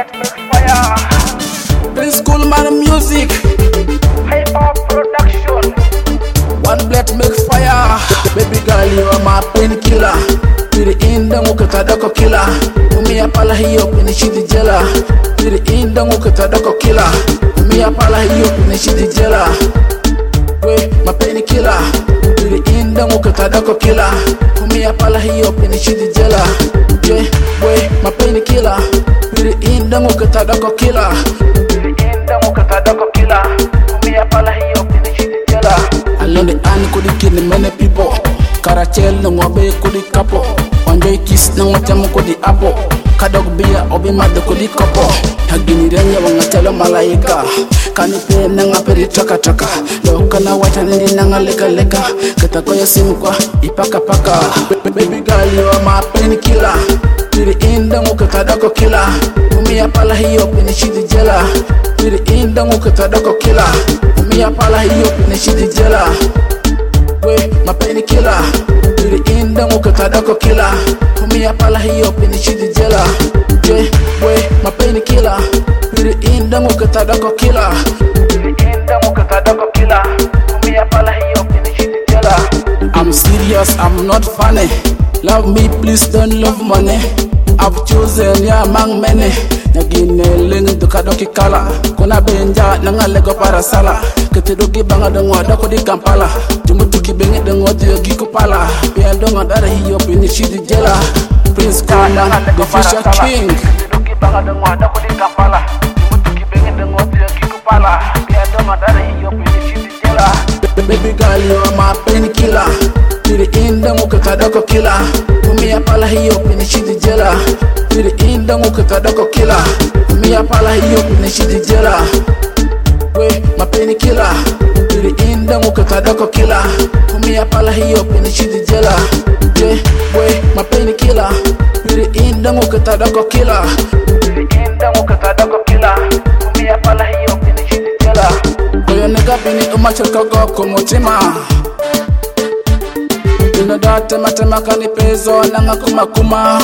blade make fire. Prince Coolman music. Hip hop production. One blade make fire. Baby girl, you are my painkiller. Piri inda ngukata dako killer. Umia pala hiyo pini shidi jela. Piri inda ngukata dako killer. Umia pala hiyo pini shidi jela. We my painkiller. Piri inda ngukata dako killer. Umia pala hiyo pini shidi jela. Yeah, we my painkiller. Piri inda ngukata dako killer. Piri inda ngukata dako killer. Umia pala hiyo pini shidi jela. Alone ani kudi kill many people. Karachel no ngobe kudi kapo. Onjoy kiss no ngotamo kudi apo. Kadog biya obi mad kudi kapo. Hagini renya wangatelo malaika. Kanipe nanga peri chaka chaka. Lokana wacha nindi nanga leka leka. Katakoya simu kwa ipaka paka. Baby girl you are my painkiller. Piri inda ngukata dako killer. Umia pala hiyo pini shidi jela. Piri inda ngukata dako killer. Umia pala hiyo pini shidi jela. We my painkiller. Piri inda ngukata dako killer. Umia pala hiyo pini shidi jela. Yeah, we my painkiller. Piri inda ngukata dako killer. Piri inda ngukata dako killer. Umia pala hiyo pini shidi jela. I'm serious, I'm not funny. Love me, please don't love money. I've chosen ya mang many. Nagine ling dukadoki kala. Kuna benja nanga lego para sala. Ketidogi banga dengwa dako di Kampala. Jumutuki bengi dengwa diyo giko pala. Pia donga dara hiyo pini shidi jela. Prince Coolman, the Fisher King. Ketidogi banga dengwa dako di Kampala. Jumutuki bengi dengwa diyo giko pala. Pia donga dara hiyo pini shidi jela. Baby girl, you are my painkiller. Piri inda ngukata dako killer. Umia pala hiyo pini shidi jela. Piri inda ngukata dako killer. Umia pala hiyo pini shidi jela. We my painkiller. Piri inda ngukata dako killer. Umia pala hiyo pini shidi jela. Yeah, we my painkiller. Piri inda ngukata dako killer. Piri inda ngukata dako killer. Umia pala hiyo pini shidi jela. Koyo nega bini umachel kago kumutima. Ino da tema kani pezo nanga kuma.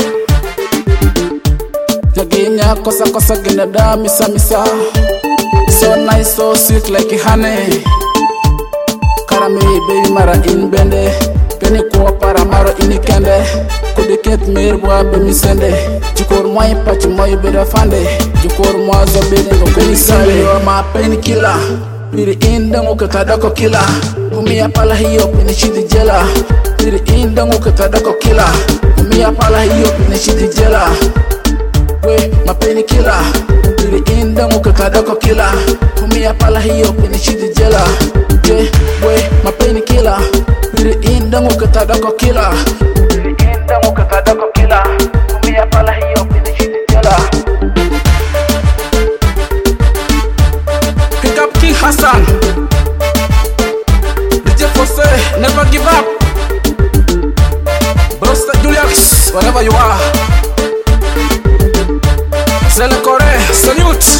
Jaginya kosa gina da misa. So nice, so sweet like honey. Karami baby mara in bende. Peni kuwa para maro inikende. Kudiket mirwa bemi sende. Jukor moi pachi moi beda fande. Jukor moi zo bede ngo kweni sale. You are my painkiller. Piri inda ngukata dako killer. Umia pala hiyo pini shidi jela. Piri inda ngukata dako killer. Umia pala hiyo pini shidi jela. We my painkiller. Piri inda ngukata dako killer. Umia pala hiyo pini shidi jela. Yeah, we my painkiller. Piri inda ngukata dako killer. Piri inda ngukata dako killer. Umia pala hiyo pini shidi jela. Pick up King Hassan. DJ Fosse, never give up. Broster Julius, wherever you are. Sele Kore, salute.